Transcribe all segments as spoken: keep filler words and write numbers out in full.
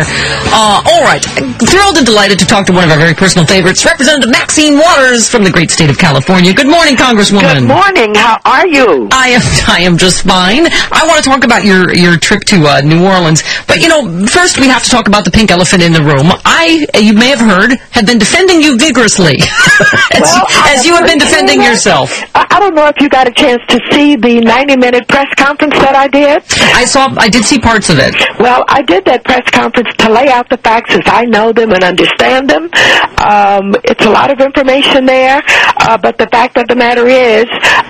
Uh, all right. Thrilled and delighted to talk to one of our very personal favorites, Representative Maxine Waters from the great state of California. Good morning, Congresswoman. Good morning. How are you? I am I am just fine. I want to talk about your, your trip to uh, New Orleans. But, you know, first we have to talk about the pink elephant in the room. I, you may have heard, have been defending you vigorously, as, well, as you have been defending yourself. I don't know if you got a chance to see the ninety-minute press conference that I did. I saw, I did see parts of it. Well, I did that press conference to lay out the facts as I know them and understand them. Um, it's a lot of information there, uh, but the fact of the matter is,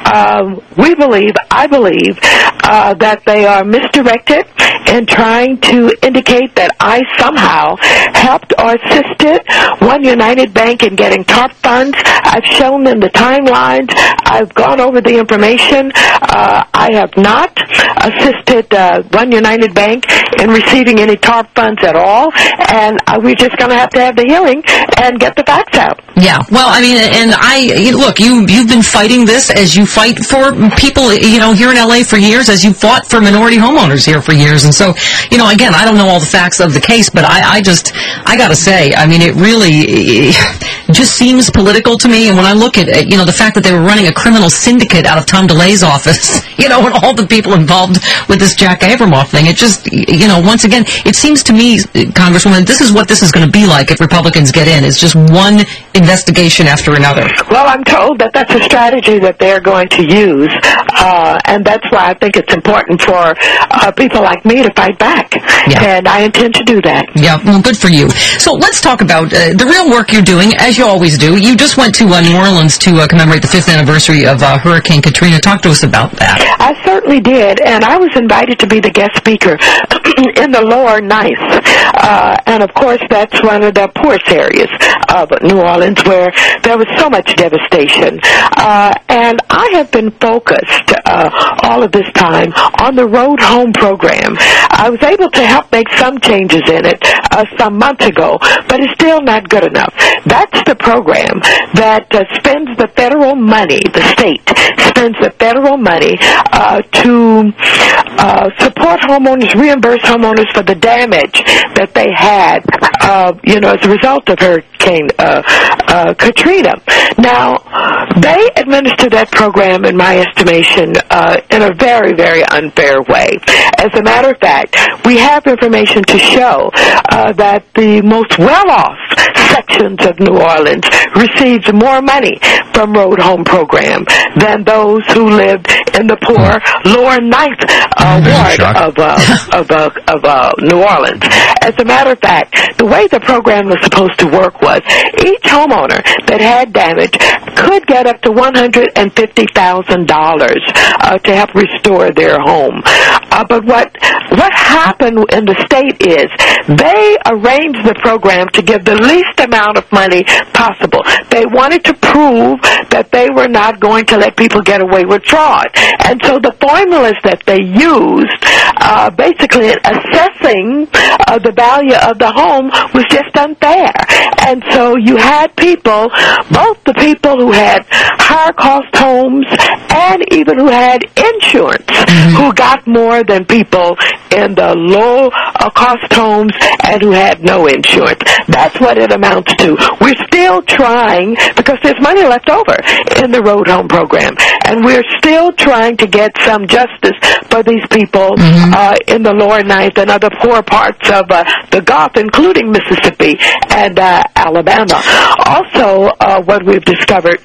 um, we believe, I believe, uh, that they are misdirected in trying to indicate that I somehow helped or assisted One United Bank in getting TARP funds. I've shown them the timelines. I've gone over the information. Uh, I have not assisted uh, One United Bank in receiving any TARP funds at all, and uh, we're just going to have to have the hearing and get the facts out. Yeah, well, I mean, and I, look, you, you've been fighting this as you fight for people, you know, here in L A for years, as you fought for minority homeowners here for years, and so, you know, again, I don't know all the facts of the case, but I, I just, I gotta say, I mean, it really it just seems political to me, and when I look at, you know, the fact that they were running a criminal syndicate out of Tom DeLay's office, you know, and all the people involved with this Jack Abramoff thing, it just, you know, once again, it seems to me, Congresswoman, this is what this is going to be like if Republicans get in. It's just one investigation after another. Well, I'm told that that's a strategy that they're going to use, uh, and that's why I think it's important for uh, people like me to fight back, yeah. And I intend to do that. Yeah, well, good for you. So let's talk about uh, the real work you're doing, as you always do. You just went to uh, New Orleans to uh, commemorate the fifth anniversary of uh, Hurricane Katrina. Talk to us about that. I certainly did, and I was invited to be the guest speaker in the lower ninth, uh, and of course that's one of the poorest areas of New Orleans where there was so much devastation. Uh, and I have been focused uh, all of this time on the Road Home program. I was able to help make some changes in it uh, some months ago, but it's still not good enough. That's the program that uh, spends the federal money, the state spends the federal money uh, to uh, support homeowners, reimburse homeowners for the damage that they had, uh, you know, as a result of Hurricane uh, uh, Katrina. Now, they administer that program, in my estimation, uh, in a very, very unfair way. As a matter of fact, we have information to show uh, that the most well-off sections of New Orleans received more money from Road Home program than those who lived in the poor lower ninth uh, ward of uh, of uh, of uh, New Orleans. As a matter of fact, the way the program was supposed to work was each homeowner that had damage could get up to one hundred fifty thousand dollars uh, to help restore their home. Uh, but what what happened in the state is they arranged the program to give the least amount of money possible. They wanted to prove that they were not going to let people get away with fraud. And so the formulas that they used, uh, basically assessing uh, the value of the home was just unfair. And so you had people, both the people who had higher cost homes and even who had insurance, mm-hmm. who got more than people in the low uh, cost homes and who had no insurance. That's what it amounts to. We're still trying, because there's money left over in the Road Home program, and we're still trying to get some justice for these people mm-hmm. uh, in the lower ninth and other poor parts of uh, the Gulf, including Mississippi and uh, Alabama. Also, uh, what we've discovered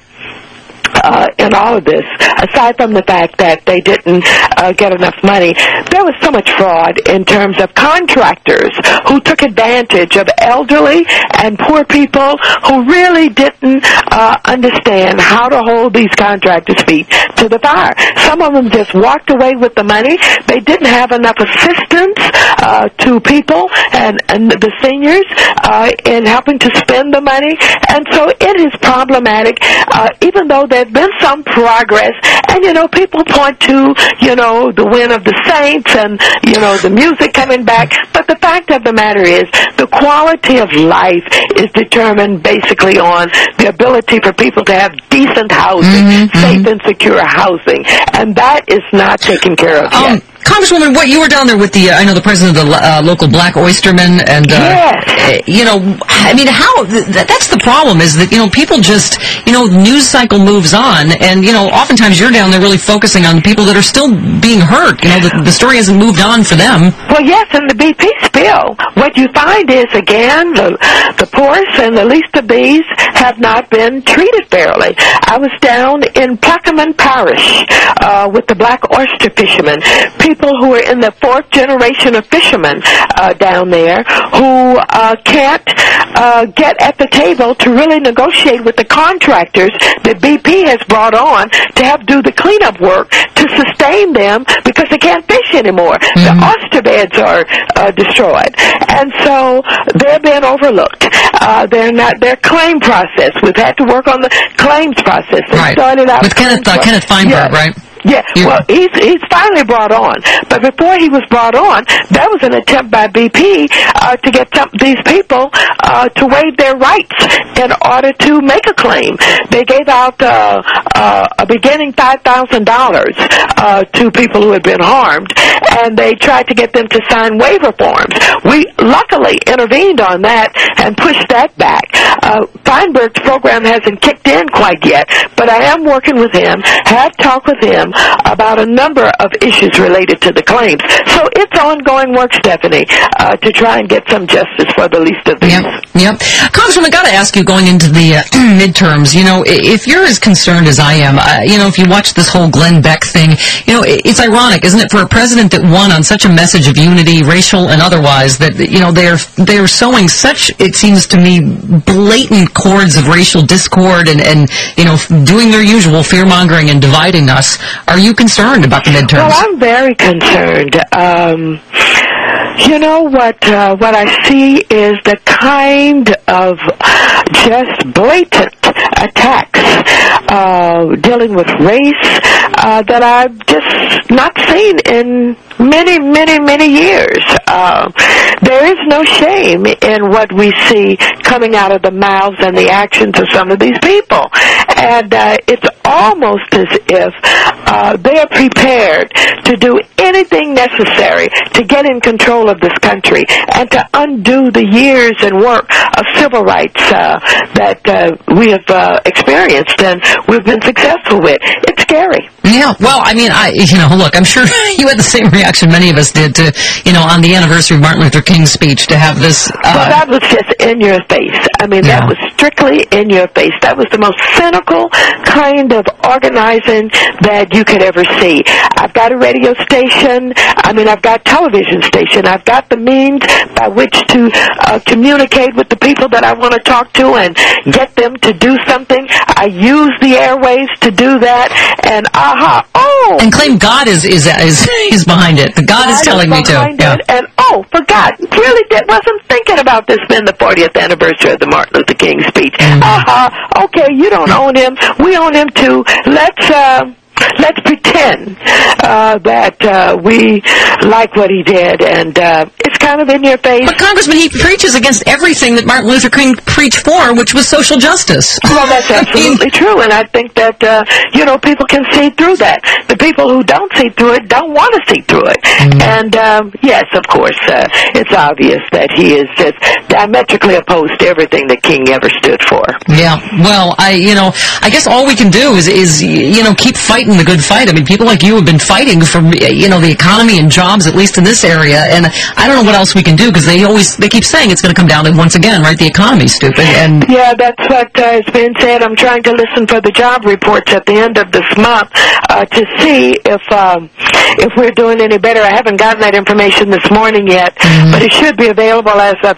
Uh, in all of this, aside from the fact that they didn't uh, get enough money, there was so much fraud in terms of contractors who took advantage of elderly and poor people who really didn't uh, understand how to hold these contractors' feet to the fire. Some of them just walked away with the money. They didn't have enough assistance uh, to people and, and the seniors uh, in helping to spend the money, and so it is problematic, uh, even though there there's been some progress, and, you know, people point to, you know, the win of the Saints and, you know, the music coming back, but the fact of the matter is the quality of life is determined basically on the ability for people to have decent housing, mm-hmm, safe mm-hmm. and secure housing, and that is not taken care of um, yet. Congresswoman, what you were down there with the, uh, I know the president of the uh, local Black Oystermen, and, uh, yes. you know, I mean, how, th- that's the problem, is that, you know, people just, you know, news cycle moves on, and, you know, oftentimes you're down there really focusing on the people that are still being hurt. You know, the, the story hasn't moved on for them. Well, yes, in the B P spill, what you find is, again, the, the poorest and the least of these have not been treated fairly. I was down in Plaquemine Parish uh, with the Black Oyster fishermen, people who are in the fourth generation of fishermen uh, down there who uh, can't uh, get at the table to really negotiate with the contractors that B P has brought on to help do the cleanup work to sustain them because they can't fish anymore. Mm-hmm. The oyster beds are uh, destroyed. And so they're being overlooked. Uh, they're not, their claim process, we've had to work on the claims process. They right. started out with Kenneth, uh, Kenneth Feinberg, yeah. right? Yeah, You're well, he's he's finally brought on. But before he was brought on, there was an attempt by B P uh, to get some, these people uh, to waive their rights in order to make a claim. They gave out uh, uh, a beginning five thousand dollars uh, to people who had been harmed, and they tried to get them to sign waiver forms. We luckily intervened on that and pushed that back. Uh, Feinberg's program hasn't kicked in quite yet, but I am working with him, have talked with him about a number of issues related to the claims. So it's ongoing work, Stephanie, uh, to try and get some justice for the least of these. Yep, yep. Congressman, I got to ask you, going into the uh, midterms, you know, if you're as concerned as I am, uh, you know, if you watch this whole Glenn Beck thing, you know, it's ironic, isn't it, for a president that won on such a message of unity, racial and otherwise, that, you know, they're they're sowing such, it seems to me, blatant chords of racial discord and, and you know, doing their usual fear-mongering and dividing us. Are you concerned about the midterms? Well, I'm very concerned. Um, you know what? Uh, what I see is the kind of just blatant attacks uh, dealing with race uh, that I've just not seen in many, many, many years. Uh, there is no shame in what we see coming out of the mouths and the actions of some of these people. And uh, it's almost as if uh, they're prepared to do anything necessary to get in control of this country and to undo the years and work of civil rights uh, that uh, we have uh, experienced and we've been successful with. It's scary. Yeah, well, I mean, I, you know, look, I'm sure you had the same reaction many of us did to, you know, on the anniversary of Martin Luther King's speech to have this. Uh, well, that was just in your face. I mean, yeah. that was strictly in your face. That was the most cynical kind of organizing that you could ever see. I've got a radio station. I mean, I've got television station. I've got the means by which to uh, communicate with the people that I want to talk to and get them to do something. I use the airwaves to do that, and aha, oh! And claim God is is is, is behind it. God, God is telling is me to. Yeah. And oh, for God, really did, wasn't thinking about this being the fortieth anniversary of the Martin Luther King speech. Mm-hmm. Aha, okay, you don't own him. We own him too. Let's uh, let's pretend uh, that uh, we like what he did, and uh, it's kind of in your face. But Congressman, he preaches against everything that Martin Luther King preached for, which was social justice. Well, that's absolutely true, and I think that, uh, you know, people can see through that. The people who don't see through it don't want to see through it. Mm-hmm. And, um, yes, of course, uh, it's obvious that he is just diametrically opposed to everything that King ever stood for. Yeah, well, I, you know, I guess all we can do is, is you know, keep fighting the good fight. I mean, people like you have been fighting for, you know, the economy and jobs, at least in this area, and I don't know what else we can do, because they always, they keep saying it's going to come down to, once again, right, the economy's stupid. And yeah, that's what uh, has been said. I'm trying to listen for the job reports at the end of this month uh, to see if um, if we're doing any better. I haven't gotten that information this morning yet, mm-hmm. but it should be available as of today.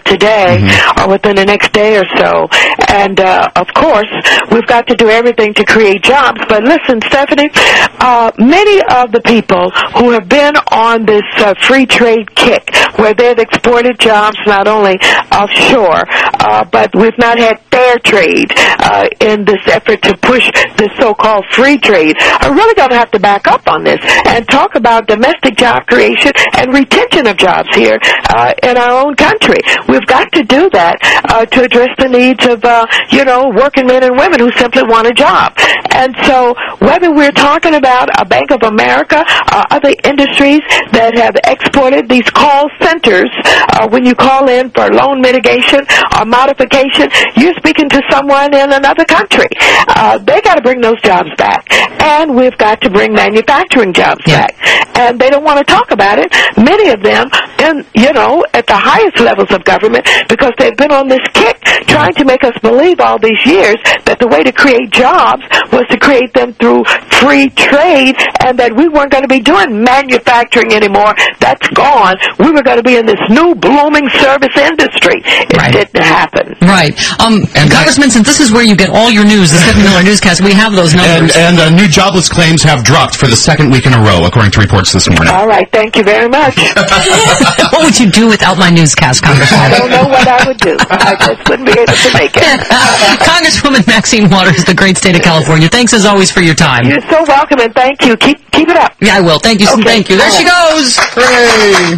today mm-hmm. or within the next day or so. And, uh, of course, we've got to do everything to create jobs. But listen, Stephanie, uh, many of the people who have been on this uh, free trade kick, where they've exported jobs not only offshore, uh, but we've not had fair trade uh, in this effort to push this so-called free trade, are really going to have to back up on this and talk about domestic job creation and retention of jobs here uh, in our own country. We've got to do that uh, to address the needs of, uh, you know, working men and women who simply want a job. And so whether we're talking about a Bank of America or other industries that have exported these call centers, uh, when you call in for loan mitigation or modification, you're speaking to someone in another country. Uh, they got to bring those jobs back. And we've got to bring manufacturing jobs yeah. back. And they don't want to talk about it. Many of them, in, you know, at the highest levels of government, because they've been on this kick trying to make us believe all these years that the way to create jobs was to create them through free trade, and that we weren't going to be doing manufacturing anymore. That's gone. We were going to be in this new blooming service industry. It right. didn't happen. Right. Um, and Congressman, since this is where you get all your news, the Stephanie Miller Newscast, we have those numbers. And, and uh, new jobless claims have dropped for the second week in a row, according to reports this morning. All right. Thank you very much. What would you do without my newscast, Congressman? I don't know what I would do. I just wouldn't be able to make it. Congresswoman Maxine Waters, the great state of California. Thanks as always for your time. You're so welcome, and thank you. Keep keep it up. Yeah, I will. Thank you. Okay. Thank you. There she goes. Hooray.